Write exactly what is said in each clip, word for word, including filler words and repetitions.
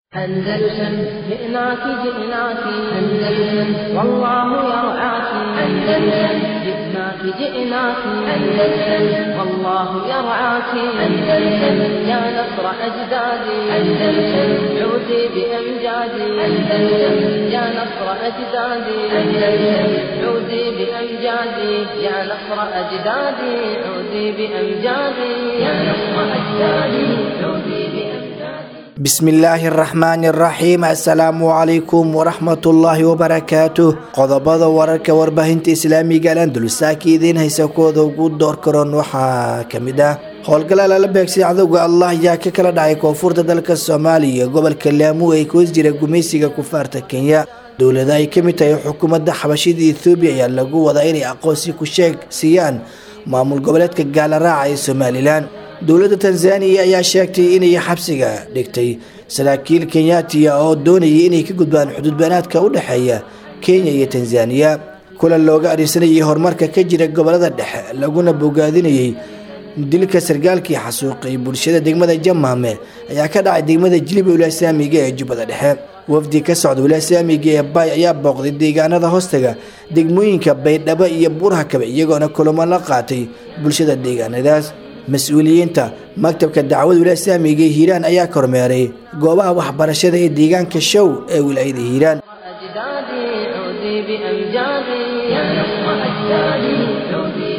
أندلسن جئناك جئناك أندلسن والله يرعاك أندلسن جئناك جئناك أندلسن والله يرعاك أندلسن يا نصر أجدادي أندلسن عودي بأمجادي أندلسن يا نصر أجدادي أندلسن عودي بأمجادي يا نصر أجدادي عودي بأمجادي يا نصر أجدادي عودي بأمجادي بسم الله الرحمن الرحيم السلام عليكم ورحمة الله وبركاته قضبض ورك وربهنت إسلامي قالان دلساكي دين هيساكو ذوقو دور كرون وحا كمدا howlgalaal la beegsay cadowga Allah yaa ka kala dhacay koonfurta dalka Soomaaliya gobolka Lamu ay ku jira gumeysiga kufaarta Kenya dawladda ay kamid tahay xukuumadda xabashida Ethiopia ayaa lagu wadaa inay aqoonsi ku sheeg siiyaan maamul goboleedka Gaalraaca ee Somaliland dawladda Tanzania ayaa sheegtay inay xabsiga dhigtay saraakiil Kenyaati oo doonayay inay ka gudbaan xuduud beenaadka u dhaxeeya Kenya iyo Tanzania kula looga arinsanayay horumarka ka jira gobolada dhexe laguna bogaadinayay dilka sargaalkii xasuuqay bulshada degmada Jamaame ayaa ka dhacay degmada Jilib ee Saamiga ee Jubbada Dhexe wafdi ka socda wilaayada Saamiga ee Bay ayaa booqday deegaanada hoostaga degmooyinka Baydhabo iyo Buurhakaba iyagoona kulamo la qaatay bulshada deegaanadaas mas'uuliyiinta maktabka dacwada wilaayada Saamiga ee Hiiraan ayaa kormeeray goobaha waxbarashada ee deegaanka Show ee wilaayada Hiiraan أجدادي عودي بأمجادي يا نصر أجدادي عودي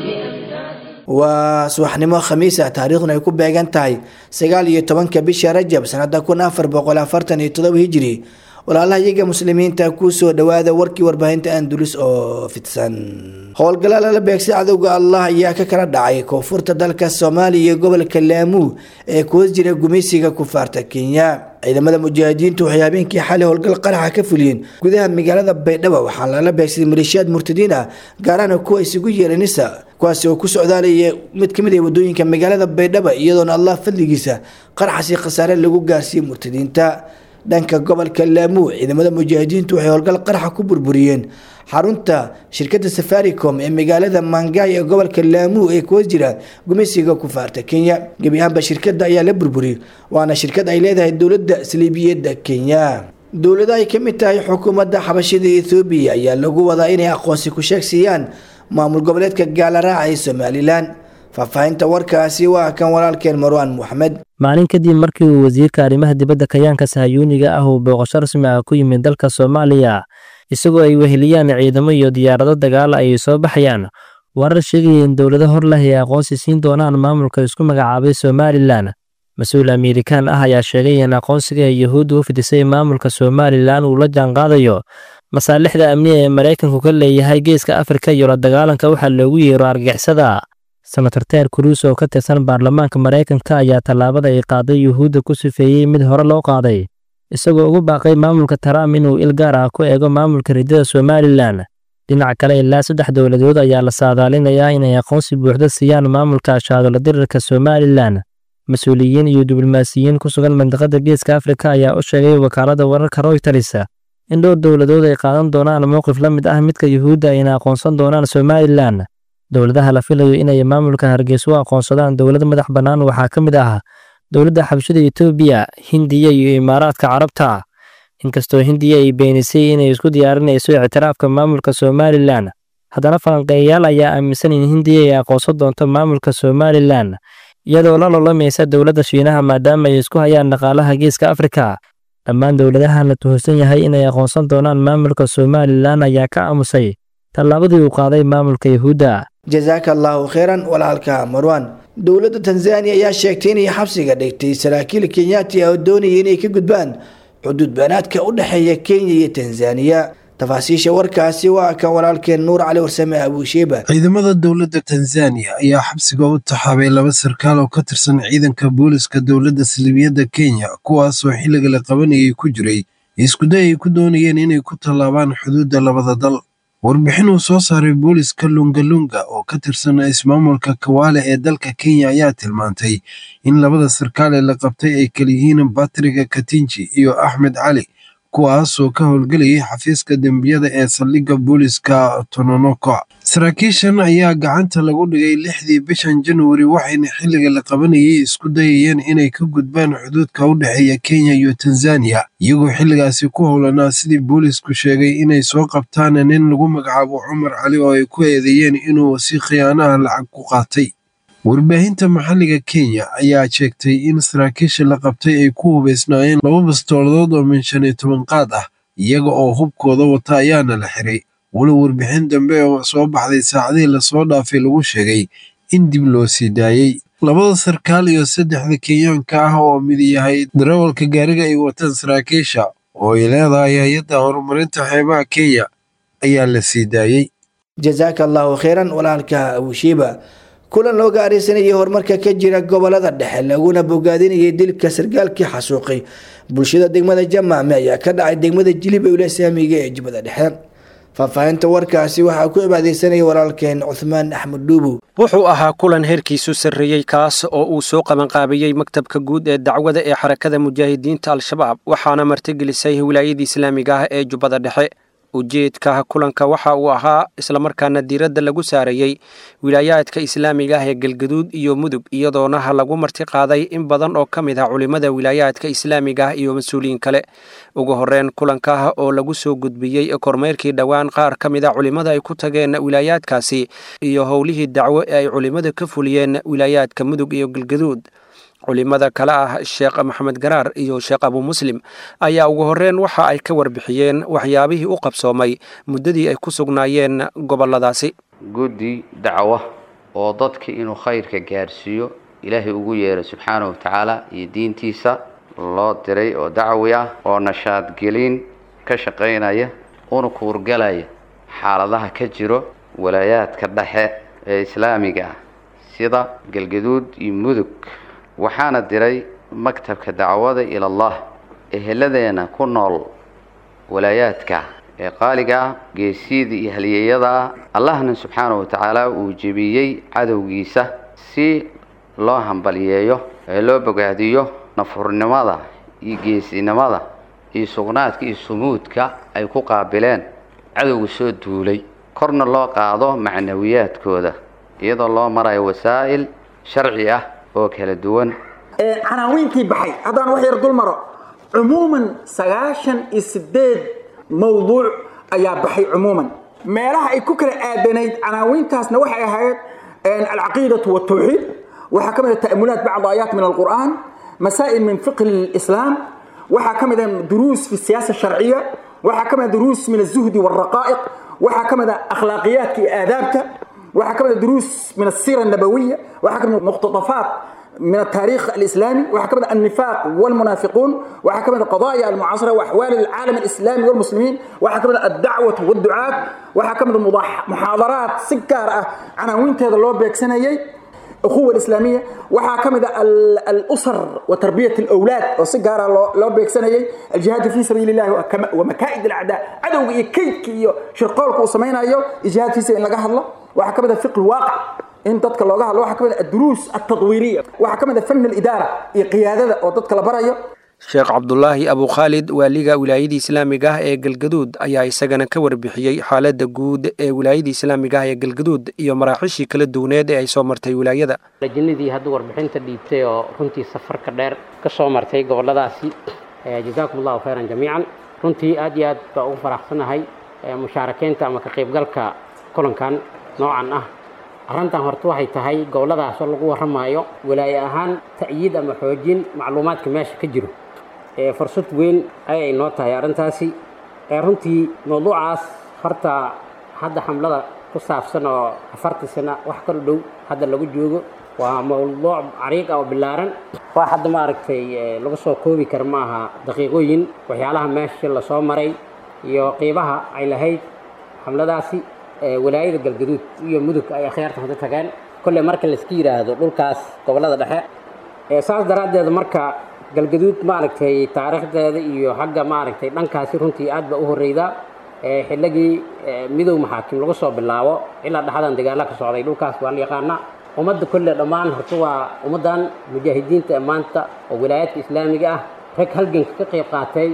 وسوحنimo khamiis ah taariikhdu ay ku beegan tahay sagaal iyo tobanka bisha Rajab sanada kun afar boqol afartan iyo todoba hijri walaalaha iyaga muslimiinta ku soo dhawaada warkii warbaahinta Andalus oo fidsan howlgalaal la beegsay cadowga Allah ayaa ka kala dhacay koonfurta dalka Soomaaliya gobolka Lamu ee ku jira gumeysiga kufaarta Kenya ciidamada mujaahidiintu waxay habeenkii xalay howlgal qaraxa ka fuliyeen gudaha magaalada Baydhabo waxaa la beegsay maleeshiyad murtadiin ah gaarana kuwa isugu yeelanaysa kuwaas oo ku socdaalaya mid kamid ah wadooyinka magaalada Baydhabo iyadoo Allah fadligiisa qaraxasi khasaare lagu gaarsiiyay murtadiinta dhanka gobolka Lamu ciidamada mujaahidiintu waxay howlgal qaraxa ku burburiyeen xarunta shirkadda Safaricom ee magaalada Mangaay ee gobolka Lamu ee ku jira gumeysiga kufaarta Kenya gabi ahaanba shirkadda ayaa la burburiyay waana shirkad ay leedahay dawladda Saliibiyadda Kenya dawladda ay kamid tahay xukuumadda xabashida Ethiopia ayaa lagu wadaa inay aqoonsi ku sheegsiyaan maamul goboleedka Gaalraaca ee Somaliland faafahinta warkaasi waa kan walaalkeen Marwan Mohamed maalin kadib markii uu wasiirka arrimaha dibadda Kayaanka Sahayuuniga ah uu booqasho rasmi ah ku yimid dalka Soomaaliya isagoo ay weheliyaan ciidamo iyo diyaarado dagaal ay soo baxayaan warar sheegaya in dawlado hor leh ay aqoonsi siin doonaan maamulka isku magacaabay Somaliland mas'uul Amerikaan ah ayaa sheegay in aqoonsiga Yahuud u fidisay maamulka Somaliland uu la jaanqaadayo masaalixda amniga ee Mareykanku ka leeyahay geeska Afrika iyo la dagaalanka waxa loogu yeero argagixisada Senator Ted Cruz oo ka tirsan baarlamaanka Mareykanka ayaa talaabada ay qaaday Yahuudda ku sifeeyay mid hore loo qaaday isagoo ugu baaqay maamulka Trump inuu il gaar ah ku eego maamulka ridada Somaliland dhinaca kale ilaa saddex dawladood ayaa la saadaalinayaa inay aqoonsi buuxda siiyaan maamulka shaadala dirirka Somaliland mas'uuliyiin iyo diblomaasiyiin ku sugan mandaqada geeska Afrika ayaa u sheegay wakaaladda wararka Reuters in dhowr dawladood ay qaadan doonaan mowqif la mid ah midka Yahuudda ay aqoonsan doonaan Somaliland dawladaha la filayo inay maamulka Hargeysa aqoonsadaan dawlad madax banaan waxaa kamid ah dawladda xabashida Ethiopia Hindiya iyo Imaaraadka Carabta inkastoo Hindiya ay beenisay inay isku diyaarinayso ictiraafka maamulka Somaliland haddana falanqeeyaal ayaa aaminsan in Hindiya ay aqoonsan doonto maamulka Somaliland iyadoo la lolamaysa dawladda Shiinaha maadaama ay isku hayaan dhaqaalaha geeska Afrika dhammaan dawladaha la tuhunsan yahay inay aqoonsan doonaan maamulka Somaliland ayaa ka aamusay talaabadii uu qaaday maamulka Yahuudda jazakallahu khairan walaalka Marwan dawladda Tanzania ayaa sheegtay inay xabsiga dhigtay saraakiil Kenyaati oo doonayay inay ka gudbaan xuduud beenaadka u dhaxeeya Kenya iyo Tanzania tafaasiisha warkaasi waa kan walaalkeen Nuur Cali Warsame Abu Shayba ciidamada dawladda Tanzania ayaa xabsiga u taxaabay laba sarkaal oo ka tirsan ciidanka booliska dawladda Saliibiyadda Kenya kuwaas oo xilliga la qabanayay ku jiray isku day ay ku doonayeen inay ku tallaabaan xuduudda labada dal warbixin uu soo saaray booliska Lungalunga oo ka tirsan ismaamulka Kwale ee dalka Kenya ayaa tilmaantay in labada sarkaal ee la qabtay ay kala yihiin Patrick Katinji iyo Ahmed Ali kuwaasoo ka howlgelayay xafiiska dembiyada ee saldhigga booliska Tononoka. Saraakiishan ayaa gacanta lagu dhigay lixdii bishan January waxayna xilliga la qabanayay isku dayayeen inay ka gudbaan xuduudka u dhexeeya Kenya iyo Tanzania, iyagoo xilligaasi ku howlanaa sidii boolisku sheegay inay soo qabtaan nin lagu magacaabo Cumar Cali oo ay ku eedeeyeen inuu si khiyaanaha lacag ku qaatay. Warbaahinta maxalliga Kenya ayaa sheegtay in saraakiisha la qabtay ay ku hubeysnaayeen laba bastooladood oo min shan iyo toban qaad ah, iyaga oo hubkooda wata ayaana la xiray. walow warbixin dambe oo soo baxday saacadihii lasoo dhaafay lagu sheegay in dib loo sii daayey. labada sarkaal iyo saddexda Kenyaanka ah oo mid yahay darawalka gaariga ay wataan saraakiisha oo ay leedahay hay'adda horumarinta xeebaha Kenya ayaa la sii daayey. jazaaka allahu khayran walaalka Abushiba. kulan loo gaaraysanayay horumarka ka jira gobolada dhexe laguna bogaadinayay dilka sargaalkii xasuuqay bulshada degmada Jamaame ayaa ka dhacay degmada Jilib ee Saamiga ee Jubbada Dhexe. faafahinta warkaasi waxaa ku cibaadeysanaya walaalkeen Uthman Axmed Duubu. wuxuu ahaa kulan heerkiisu sarreeyay kaas oo uu soo qabanqaabiyey maktabka guud ee dacwada ee xarakada mujaahidiinta al-shabaab waxaana martigelisay wilaayada islaamiga ah ee Jubbada Dhexe. ujeedka kulanka waxa uu ahaa isla markaana diiradda lagu saarayay wilaayaadka islaamiga ah ee Galgaduud iyo Mudug iyadoona lagu marti qaaday in badan oo kamid ah culimada wilaayaadka islaamiga ah iyo mas'uuliyiin kale. ugu horreyn kulanka oo lagu soo gudbiyay kormeerkii dhawaan qaar kamid ah culimada ay ku tageen wilaayaadkaasi iyo howlihii dacwo ee ay culimada ka fuliyeen wilaayaadka Mudug iyo Galgaduud. culimada kale ah Sheekh Maxamed Garaar iyo Sheekh Abu Muslim ayaa ugu horreyn waxa ay ka warbixiyeen waxyaabihii u qabsoomay muddadii ay ku sugnaayeen goboladaasi. guddi dacwo oo dadka inuu khayrka gaarsiiyo Ilaahay ugu yeero subxaanahu wa ta'ala iyo diintiisa loo diray oo dacwi ah oo nashaad gelin ka shaqeynaya oo ku wargalaya xaaladaha ka jiro walaayaadka dhexe ee islaamiga sida Galgaduud iyo Mudug. waxaana diray maktabka dacwada ila Allah eheladeena ku nool walaayaadka ee qaaliga geesida iyo halyeeyada Allahna subhanahu wa ta'ala uu jibiyay cadowgiisa si loo hambaliyeeyo ee loo bogaadiyo nafurnimada iyo geesinimada iyo sugnaadka iyo sumuudka ay ku qaabileen cadowga soo duulay korna loo qaado macnawiyaadkooda iyadoo loo marayo wasaa'il sharci ah oo kala duwan ee canaawintii baxay hadaan wax yar dul maro umuuman sagaashan iyo sideed mawduuc ayaa baxay umuuman meelaha ay ku kala aadanayd canaawintaasna waxay ahayd al-aqiidatu wa tawxiid waxa kamid ah ta'ammulaat ba'd ayat min al-Qur'an masaa'il min fiqh al-Islam waxa kamid ah duruus fi siyasa shar'iyya waxa kamid ah duruus min az-zuhd wal-raqa'iq waxa kamid ah akhlaqiyat iyo aadabta waxa kamid duruus min as-sira an-nabawiyya waxa kamid muqtadafat من التاريخ الإسلامي وحكمنا النفاق والمنافقون وحكمنا قضايا المعاصرة وأحوال العالم الإسلامي والمسلمين وحكمنا الدعوة والدعاة وحكمنا محاضرات سكارة عناوين هذا اللي بيكسنايي أخوة الإسلامية وحكمنا الأسر وتربية الأولاد وسكارة اللي بيكسنايي الجهاد في سبيل الله ومكائد الأعداء عدو كيك شرقالك وسمينا أيوه الجهاد في سبيل الله وحكمنا فقه الواقع in dadka looga hadlo waxa kamid ah duruus at-tadwiiriyya waxa kamid ah fan al-idaara iyo qiyaadada oo dadka la barayo. Sheekh Abdullaahi Abu Khalid waaliga wilaayada islaamiga ah ee Galgaduud ayaa isagana ka warbixiyay xaaladda guud ee wilaayada islaamiga ah ee Galgaduud iyo maraaxishii kala duwaneed ee ay soo martay wilaayada. lajinadii hadda warbixinta dhiibtay oo runtii safarka dheer ka soo martay goboladaasi jazaakumullahu khayran jamiican runtii aad iyo aad baa ugu faraxsanahay mushaarakeynta ama ka qaybgalka kulankan noocan ah. arrintan horta waxay tahay goboladaas oo lagu waramayo walaayo ahaan ta'yiid ama xoojin macluumaadka meesha ka jiro ee fursad weyn ay noo tahay arrintaasi ee runtii mowduucaas horta hadda xamlada ku saabsan oo afartii sano wax kala dhow hadda lagu joogo waa mowduuc cariiq ah oo bilaaran waa hadda ma aragtay lagu soo koobi kar maaha daqiiqooyin waxyaalaha meesha la soo maray iyo qiibaha ay lahayd xamladaasi walaayada Galgaduud iyo Mudug ay akhyaarta hada tagaan kulli marka la iska yiraahdo dhulkaas gobolada dhexe ee saas daraadeed marka Galgaduud ma aragtay taariikhdeeda iyo xagga ma aragtay dhankaasi runtii aad ba u horeyda ee xilligii midow maxaakim lagu soo bilaabo ilaa dhaxdan dagaal ka socday dhulkaas waa la yaqaana ummadda kulli dhamaan horta waa ummadan mujaahidiinta maanta oo wilaayadka islaamiga ah rag halgan ka qayb qaatay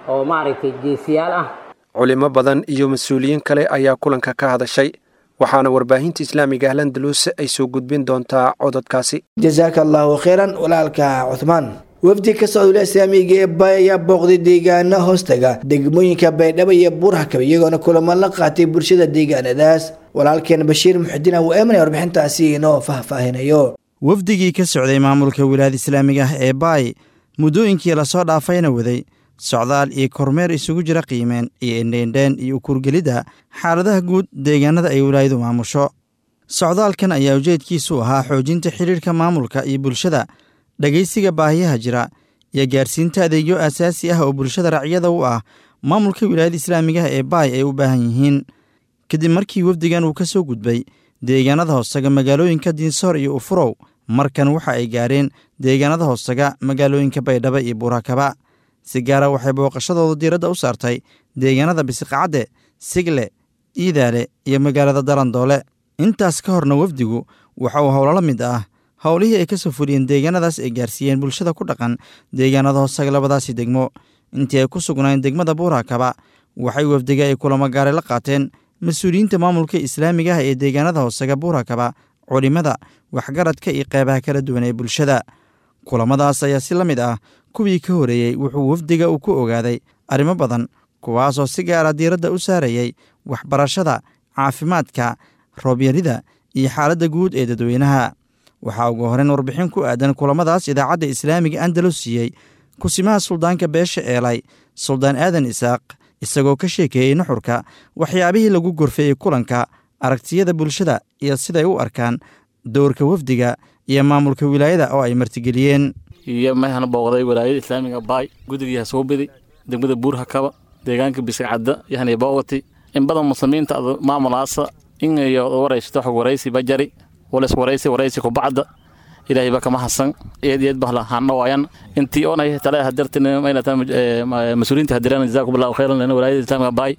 oo maaragtay geesiyaal ah. culimo badan iyo mas-uuliyiin kale ayaa kulanka ka hadashay waxaana warbaahinta islaamiga Al-Andalus ay soo gudbin doontaa codadkaasi. jazaaka allahu khayran walaalka Cuthmaan. wafdi ka socda islaamiga ee Bay ayaa booqday deegaano hoostaga degmooyinka Baydhabo iyo Buurhakaba iyagoona kulamo la qaatay bulshada deegaanadaas. walaalkeen Bashiir Muxudiin oo eemanay warbixintaasi inoo faahfaahinayo. wafdigii ka socday maamulka wilaayada islaamiga ee Bay muddooyinkii la soo dhaafayna waday socdaal iyo kormeer isugu jira qiimeen iyo indheendheen iyo ukurgelidda xaaladaha guud deegaanada ay wilaayadu maamusho. socdaalkan ayaa ujeedkiisu ahaa xoojinta xiriirka maamulka iyo bulshada, dhegaysiga baahiyaha jira iyo gaarsiinta adeegyo aasaasi ah oo bulshada racyada u ah maamulka wilaayada islaamiga ee Bay ay u baahan yihiin. kadib markii wafdigan uu ka soo gudbay deegaanada hoostaga magaalooyinka Diinsoor iyo Ufurow, markan waxa ay gaareen deegaanada hoostaga magaalooyinka Baydhabo iyo Buurhakaba. si gaara waxay booqashadooda diiradda u saartay deegaanada Bisiqacde, Sigle, Iidaale iyo magaalada Darandoole. intaas ka horna wafdigu waxa uu howlo la mid ah howlihii ay ka soo fuliyeen deegaanadaas ay gaarsiiyeen bulshada ku dhaqan deegaanada hoostaga labadaasi degmo. intii ay ku sugnaayeen degmada Buurhakaba waxay wafdiga ay kulamo gaare la qaateen mas-uuliyiinta maamulka islaamiga ah ee deegaanada hoostaga Buurhakaba, culimada, waxgaradka iyo qeybaha kala duwan ee bulshada. kulamadaas ayaa si la mid ah kuwii ka horeeyey wuxuu wafdiga uu ku ogaaday arrimo badan kuwaasoo si gaara diiradda u saarayay waxbarashada, caafimaadka, roobyarida iyo xaaladda guud ee dadweynaha. waxaa ugu horeyn warbixin ku aadan kulamadaas idaacadda islaamiga Andalus siiyey kusimaha suldaanka beesha Eelay, Suldaan Aadan Isaaq, isagoo ka sheekeeyey nuxurka waxyaabihii lagu gorfeeyey kulanka, aragtiyada bulshada iyo siday u arkaan doorka wafdiga iyo maamulka wilaayada oo ay martigeliyeen. iyo meehana booqday wilaayada islaamiga Bay gudiga soo biday degmada Buurhakaba deegaanka Bisiqacde yani booqati in badan muslimiinta maamulaasa in iyo waraysto xog waraysi bajari wala waraysi waraysi ku bacda ilaahay baka ma hasan eed eed bahla hana wayan intii oo ay talaa hadartina mayna tan mas'uuliyiinta hadirana jazaakumullahu khayran lana wilaayada islaamiga Bay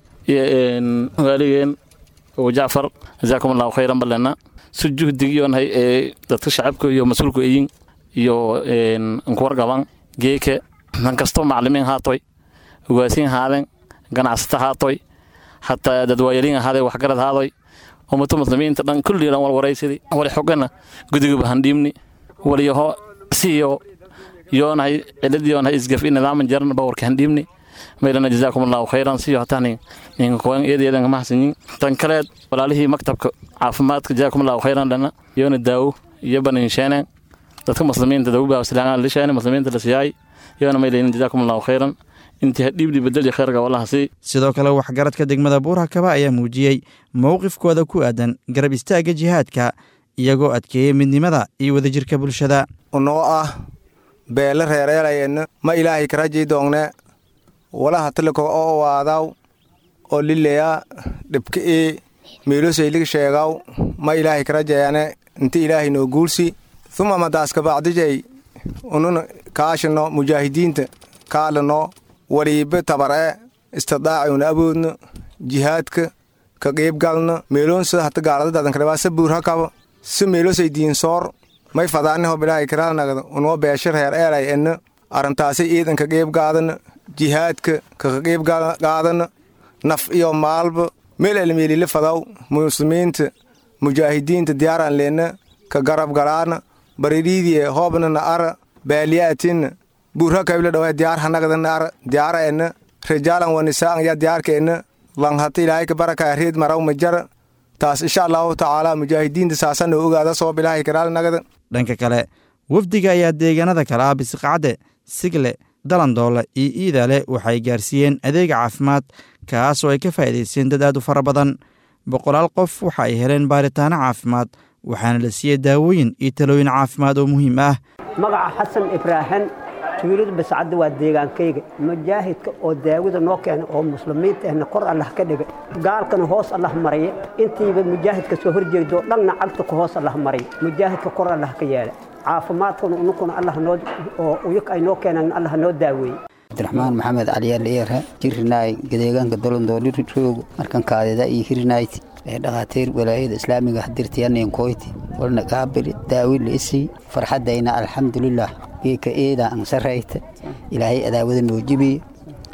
in waligeen oo Jaafar jazaakumullahu khayran balana sujuudiyoon hay ee dadka shacabka iyo mas'uulku ayin iyo een ku wargaban geeke man kasto macallimiin haatoy ugaasiin haadan ganacsato haatoy hatta dadweynaha haaday wax garad haaday ummadu muslimiinta dhan kulli dhan wal waraysidii wali xogana gudiga bahandimni wali yaho siyo yoonay ciladiyona isgaf in nidaam jaran bawarka handimni meelana jazaakumullahu khayran siyo tani in qoon eedeedan mahsanin tan kale walaalihii maktabka caafimaadka jazaakumullahu khayran lana yoona daawo iyo banin sheena dadka muslimiinta dawba islaamka la sheena muslimiinta la siiyay yoona meelana jazaakumullahu khayran intii hadibdi bedel khayrga wallahi si sidoo kale waxgaradka degmada Buurhakaba ayaa muujiyay mowqifkooda ku aadan garab istaaga jihaadka iyagoo adkeeyay midnimada iyo wadajirka bulshada. unoo ah beela reereelayna ma ilaahay ka rajay doonne walaha talko oo waadaw oo lileya dibka ee meelosay lig sheegaw ma ilaahay ka rajayane intii ilaahay noo guulsi thumma madaaska bacdijay unun kaashno mujaahidiinta kaalano wariibe tabare istidaaciuna awoodna jihaadka ka qeyb galna meeloonsa hata gaalada dadan kale Buurhakaba si meelosay Diinsoor may fadaanaho bilaahay karaanagada unoo beeshar heer eelay en arintaasi ciidan ka qeyb qaadana jihaadka ka qeyb qaadana naf iyo maalba meel elmeelile fadaw muslimiinta mujaahidiinta diyaaran leena ka garab galaana bariidii hoobna ara baaliyaatin Buurhakaba dhawa diyaar hanagada ara diyaar en rijalan wa nisaan ya diyaarkeena lan hata ilaahay ka baraka reed maraw majara taas insha Allah taala mujaahidiinta saasan ogaada soo bilaahay karaalnagada. dhanka kale wafdiga ayaa deegaanada kala Bisiqacde, Sigle, Darandoole iyo Iidaale waxay gaarsiiyeen adeeg caafimaad kaas oo ay ka faa'iideysteen dad aad u fara badan. boqolaal qof waxa ay heleen baaritaano caafimaad waxaana la siiyay daawooyin iyo talooyin caafimaad oo muhiim ah. magaca Xasan Ibraahin tuulada Bisiqacde waa deegaankayga mujaahidka oo daawada noo keenay oo muslimiinta ah kor Allah ka dhigay gaalkana hoos Allah mariye intiiba mujaahidka soo horjeedo dhanna cagta ku hoos Allah mariye mujaahidka kor Allah ka yeelay caafimaadkuna unukuna Allah noo oo uyuk ay noo keenan Allah noo daaweeyay. Abdurrahmaan Maxamed Ali Aliyeera jirnay gadeeganka Darandoole roog markan kaadida iyo hirnayti ee dhaqaatiir wilaayada islaamiga hadirtiyeen kooyti walna qaabili daawil isi farxadayna alxamdulillah ka eeda aan sarayta ilaahay adaawada noo jibi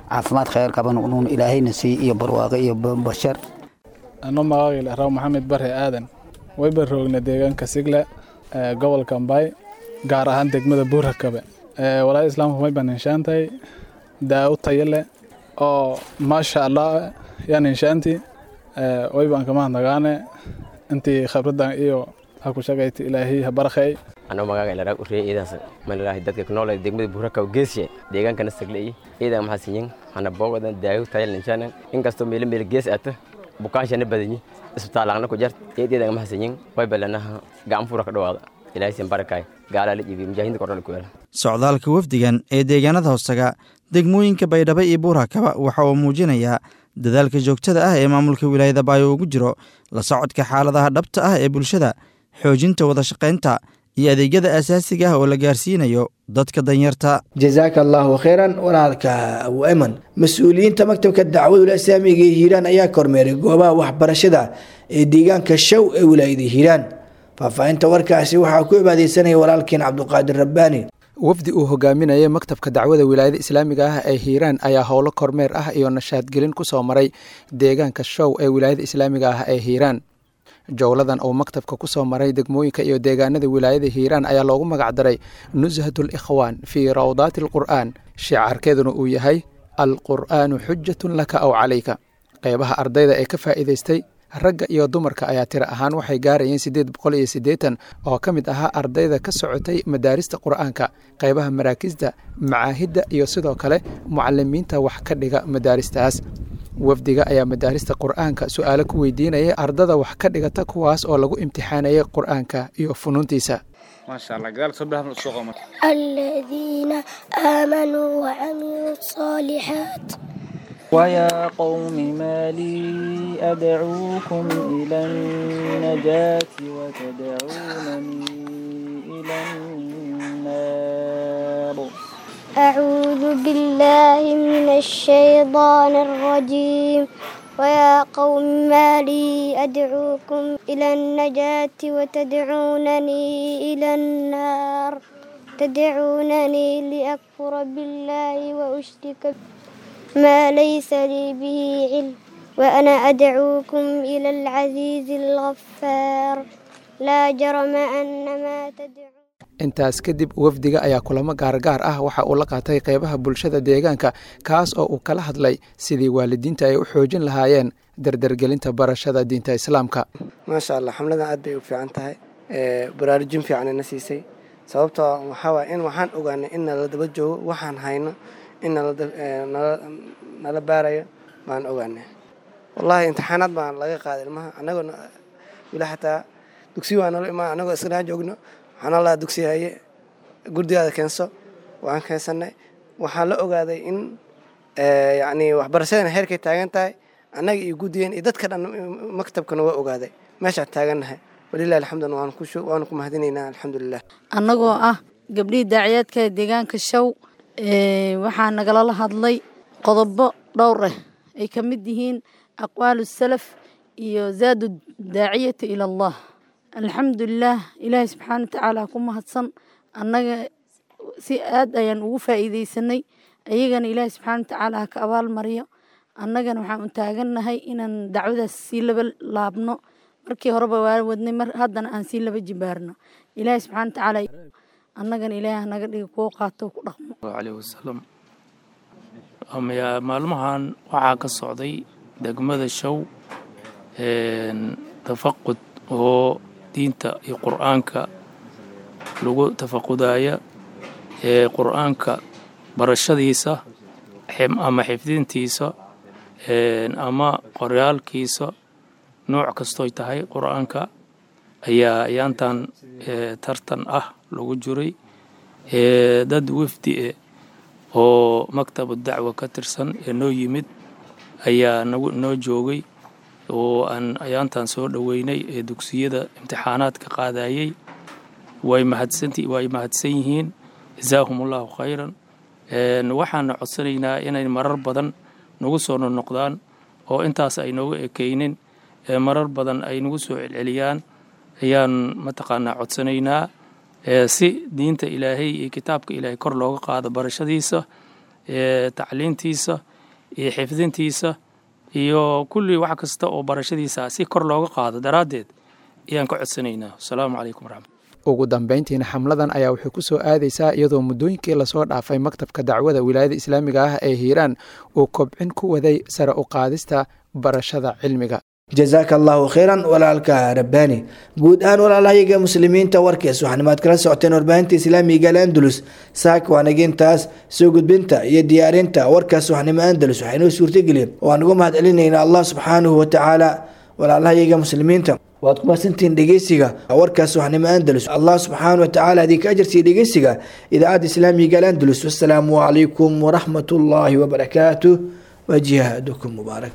caafimaad khayr qaban unuun ilaahayna sii iyo barwaaqo iyo bashar ano magacayga raw maxamed bare aadan way baroogna deegaanka sigle gobolka Ambay gaar ahaan degmada Buurhakabe walaa islaamku may banishaantay daawo tayo leh oo maasha Allah yani inshaanti way baan kama nagaane intii khibradan iyo ha ku shaqayti ilaahay ha barakay ano magacayga raw reeyidaas man ilaahay dadka ku nool degmada Buurhakabe geesiye deegaankana sigle iyada ma hasinyin ana boogadan daawo tayo leh inshaana inkasto meel meel gees ata bukaanshana badani isbitaalana ku jart iyada ma hasinyin way balanaha gacan fura ka dhawaada ilaahay sin barakay gaalaal iyo mujaahidiinta korona ku yeela socdaalka wafdigan ee deegaanada hoostaga degmooyinka Baydhabo iyo Buurhakaba waxa uu muujinayaa dadaalka joogtada ah ee maamulka wilaayada Baayo ugu jiro la socodka xaaladaha dhabta ah ee bulshada xoojinta wada shaqaynta iyo adeegyada asaasiga ah oo la gaarsiinayo dadka danyarta jazakallahu khairan walaalka Abu Ayman mas'uuliyiinta maktabka dacwada islaamiga ee Hiiraan ayaa kormeeray goobaha waxbarashada ee deegaanka Shaw ee wilaayada Hiiraan faafahinta warkaasi waxa ku ibaadeysanay walaalkeen Cabduqaadir Rabbaani wafdi uu hogaaminayay maktabka dacwada wilaayada islaamiga ah ee Hiiraan ayaa howlo kormeer ah iyo nashaad gelin ku soo maray deegaanka Shaw ee wilaayada islaamiga ah ee Hiiraan jawladan oo maktabka ku soo maray degmooyinka iyo deegaanada wilaayada Hiiraan ayaa loogu magac daray Nuzhatul Ikhwan fi Rawdatil Qur'an shicaarkeeduna uu yahay Al-Qur'aanu Hujjatun laka aw calayka qaybaha ardayda ee ka faa'iideystay ragga iyo dumarka ayaa tira ahaan waxay gaarayeen sideed boqol iyo siddeetan oo ka mid ahaa ardayda ka socotay madaarista qur'aanka qaybaha maraakisda macaahidda iyo sidoo kale mucalimiinta wax ka dhiga madaaristaas wafdiga ayaa madaarista qur'aanka su'aalo ku weydiinayay ardada wax ka dhigata kuwaas oo lagu imtixaanayay qur'aanka iyo funuuntiisa maasha Allah gadaal soo dhaafno soo qoomay alladina aamanu wa amilus salihat ويا قوم ما لي أدعوكم إلى النجاة وتدعونني إلى النار أعوذ بالله من الشيطان الرجيم ويا قوم ما لي أدعوكم إلى النجاة وتدعونني إلى النار تدعونني لأكفر بالله وأشرك ما ليس لي به علم وأنا أدعوكم إلى العزيز الغفار لا جرم أن ما تدعون intaas kadib wafdiga ayaa kulamo gaargaar ah waxa uu la qaatay qaybaha bulshada deegaanka kaas oo uu kala hadlay sidii waalidiinta ay u xoojin lahaayeen dardargelinta barashada diinta islaamka maasha Allah xamladan aad bay u fiican tahay ee baraarujin fiican na siisay sababtoo waxa waa in waxaan ogaanay in la daba joogo waxaan hayno in nala baarayo baan ogaanay wallahi imtixaanaad baan laga qaaday ilmaha anagoo wila xataa dugsi waan nala imaan anagoo isla joogno waxaan la dugsiyahay gurdigaada keenso waan keensanay waxaan la ogaaday in ee yaani waxbarashada heerkay taagan tahay anaga iyo gudiyeen iyo dadka dhan maktabkana waa ogaaday meesha taaganahay walillahi alxamdu waan ku waan ku mahadinaynaa alxamdulillah anagoo ah gabdhii daaciyaadka deegaanka Shaw ee waxaan nagala hadlay qodobo dhowr ah ay ka mid yihiin aqwaalu salaf iyo zaadu daaciyata ila Allah alxamdulillah ilaahay subxaanahu wa ta'aala ku mahadsan annaga si aad ayaan ugu faa'iideysanay ayagana ilaahay subxaanahu wa ta'aala ka abaal mariyo annagana waxaan u taaganahay inaan dacwadaas si laba laabno markii horeba waa wadnay mar haddana aan si laba jibaarno ilaahay subxaanahu wa ta'aala annagana ilaahay naga dhigo kuwa qaato ku dhaqmo alayhi wasallam amaya maalmahan waxaa ka socday degmada Shaw een tafaqud oo diinta iyo quraanka lagu tafaqudaya ee quraanka barashadiisa ama xifdintiisa een ama qoraalkiisa nooc kasto ay tahay quraanka ayaa yaantan tartan ah lagu jiray ee dad wafdi oo maktab dacwa ka tirsan ee noo yimid ayaa noo joogay oo aan ayaantan soo dhaweynay ee dugsiyada imtixaanaadka qaadayay way mahadsantii way mahadsan yihiin jazakumullahu khayran een waxaan codsanaynaa inay marar badan nagu soo noqdaan oo intaas ay nooga ekeeyeen ee marar badan ay nagu soo celceliyaan ayaan mataqaanaa codsanaynaa ee si diinta ilaahay iyo kitaabka ilaahay kor looga qaado barashadiisa ee tacliintiisa iyo xifdintiisa iyo kulli wax kasta oo barashadiisa si kor looga qaado daraaddeed ayaan ka codsanaynaa. asalaamu calaykum waraxmat ugu dambeyntiina xamladan ayaa waxay ku soo aadaysaa iyadoo muddooyinkii lasoo dhaafay maktabka dacwada wilaayada islaamiga ah ee hiiraan uu kobcin ku waday sare u qaadista barashada cilmiga. jazaaka allahu khayran walaalka rabbaani. guud ahaan walaalahayaga muslimiinta warkees waxaanimaad kala socoteen warbaahinta islaamiga al-andalus saak waanagintaas soo gudbinta iyo diyaarinta warkaas waxnimo andalus waxaynoo suurtageliyeen oo aan ugu mahad celinaynaa allah subxaanahu watacaala. walaalahayaga muslimiinta waad ku mahadsantihiin dhegeysiga warkaas waxnimo andalus. allah subxaanahu watacaala idinka ajarsiiya dhegeysiga idaacadda islaamiga al-andalus. wassalaamu calaykum waraxmat ullaahi wabarakaatuh wa jihaadukum mubaarak.